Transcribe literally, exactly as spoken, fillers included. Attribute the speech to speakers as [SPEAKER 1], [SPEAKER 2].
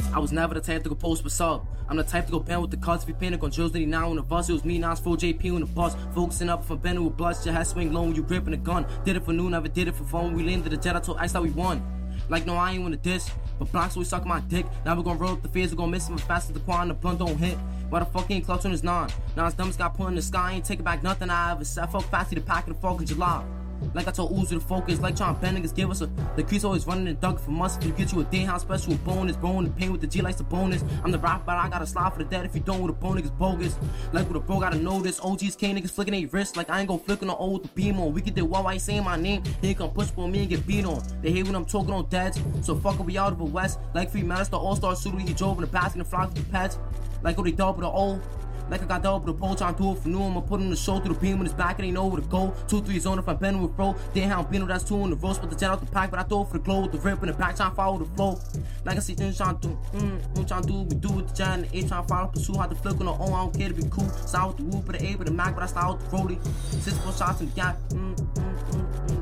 [SPEAKER 1] I was never the type to go post what's up. I'm the type to go bend with the cuts. If you panic on drills ninety-nine on the bus, it was me, now it's full J P on the bus. Focusing up if I'm bending with bloods, your head swing low when you gripping a gun. Did it for noon, never did it for fun. We landed the jet, I told Ice that we won. Like, no, I ain't wanna diss, but blocks always suck my dick. Now we're gonna roll up the phase, we're gonna miss him as fast as the quad and the blunt don't hit. Why the fuck he ain't clutch on his nine? Now his dumbs got put in the sky, I ain't taking back nothing I ever said. Fuck Fasty the pack in the fucking July. Like I told Uzi to focus, like trying to bend niggas give us a. The crease always running and ducking for months. If you get you a day house special with bonus, bone the pain with the G likes the bonus. I'm the rap, but I gotta slide for the dead. If you don't with a bone, niggas bogus. Like with a bro, gotta know this. O Gs K niggas flicking their wrists, like I ain't gon' flick on the O with the beam on. We get there while I ain't saying my name. He ain't gonna push for me and get beat on. They hate when I'm talking on deads, so fuck it, we out of the west. Like Free Master, All Star Suit, he drove in the basket and flock with the pets. Like oh they double the O. Like I got double the pole, trying to do it for new. I'ma put him the show through the beam when his back, it ain't know where to go. Two, three zone if I'm bending with bro. Then how I'm Bino, that's two in the roast, but the jet out the pack. But I throw it for the glow with the rip in the back, trying to follow the flow. Like I see things trying to do, mm, I'm trying to do, we do with the jet and the A, trying to follow, pursue, how to flick on the own, I don't care to be cool. Style with the whoop, but the A, but the Mac, but I style with the Rollie. Six, four shots in the gap, mm, mm.